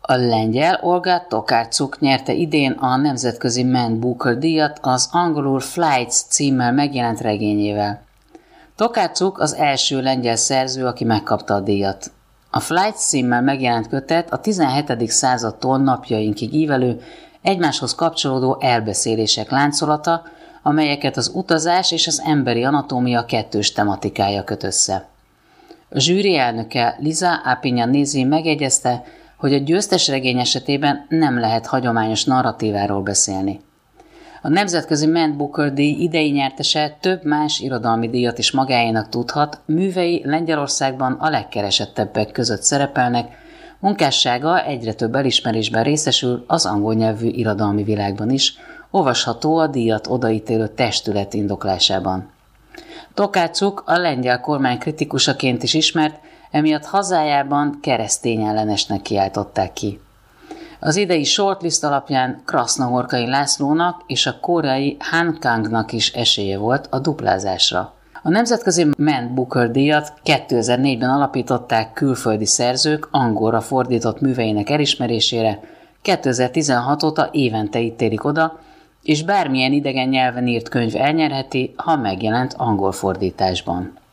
A lengyel Olga Tokarczuk nyerte idén a nemzetközi Man Booker díjat az angolul Flights címmel megjelent regényével. Tokarczuk az első lengyel szerző, aki megkapta a díjat. A Flights címmel megjelent kötet a 17. századtól napjainkig ívelő, egymáshoz kapcsolódó elbeszélések láncolata, amelyeket az utazás és az emberi anatómia kettős tematikája köt össze. A zsűri elnöke Liza Appignanesi megjegyezte, hogy a győztes regény esetében nem lehet hagyományos narratíváról beszélni. A nemzetközi Man Booker díj idei nyertese több más irodalmi díjat is magáénak tudhat, művei Lengyelországban a legkeresettebbek között szerepelnek, munkássága egyre több elismerésben részesül az angol nyelvű irodalmi világban is, olvasható a díjat odaítélő testület indoklásában. Tokarczuk a lengyel kormány kritikusaként is ismert, emiatt hazájában keresztényellenesnek kiáltották ki. Az idei shortlist alapján Krasznahorkai Lászlónak és a koreai Han Kangnak is esélye volt a duplázásra. A nemzetközi Man Booker díjat 2004-ben alapították külföldi szerzők angolra fordított műveinek elismerésére, 2016 óta évente ítélik oda, és bármilyen idegen nyelven írt könyv elnyerheti, ha megjelent angol fordításban.